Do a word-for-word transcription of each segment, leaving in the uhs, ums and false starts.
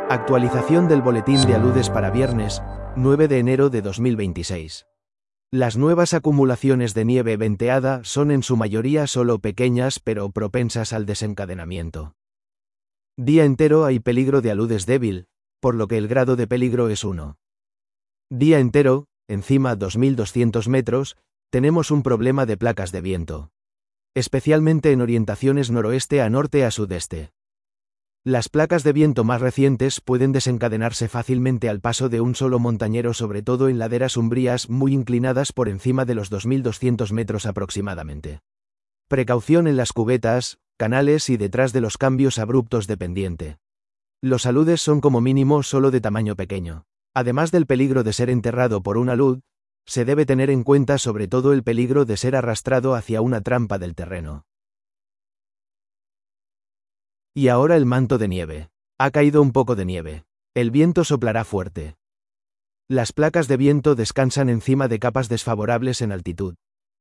Actualización del boletín de aludes para viernes, nueve de enero de dos mil veintiséis. Las nuevas acumulaciones de nieve venteada son en su mayoría solo pequeñas pero propensas al desencadenamiento. Día entero hay peligro de aludes débil, por lo que el grado de peligro es uno. Día entero, encima dos mil doscientos metros, tenemos un problema de placas de viento. Especialmente en orientaciones noroeste a norte a sudeste. Las placas de viento más recientes pueden desencadenarse fácilmente al paso de un solo montañero, sobre todo en laderas umbrías muy inclinadas por encima de los dos mil doscientos metros aproximadamente. Precaución en las cubetas, canales y detrás de los cambios abruptos de pendiente. Los aludes son como mínimo solo de tamaño pequeño. Además del peligro de ser enterrado por un alud, se debe tener en cuenta sobre todo el peligro de ser arrastrado hacia una trampa del terreno. Y ahora el manto de nieve. Ha caído un poco de nieve. El viento soplará fuerte. Las placas de viento descansan encima de capas desfavorables en altitud.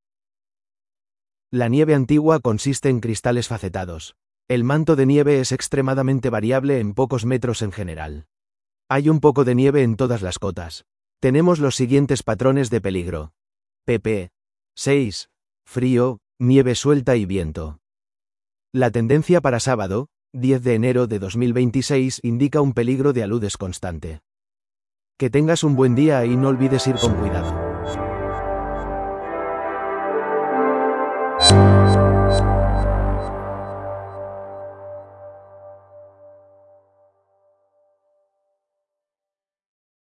La nieve antigua consiste en cristales facetados. El manto de nieve es extremadamente variable en pocos metros en general. Hay un poco de nieve en todas las cotas. Tenemos los siguientes patrones de peligro. pp seis. Frío, nieve suelta y viento. La tendencia para sábado, diez de enero de dos mil veintiséis, indica un peligro de aludes constante. Que tengas un buen día y no olvides ir con cuidado.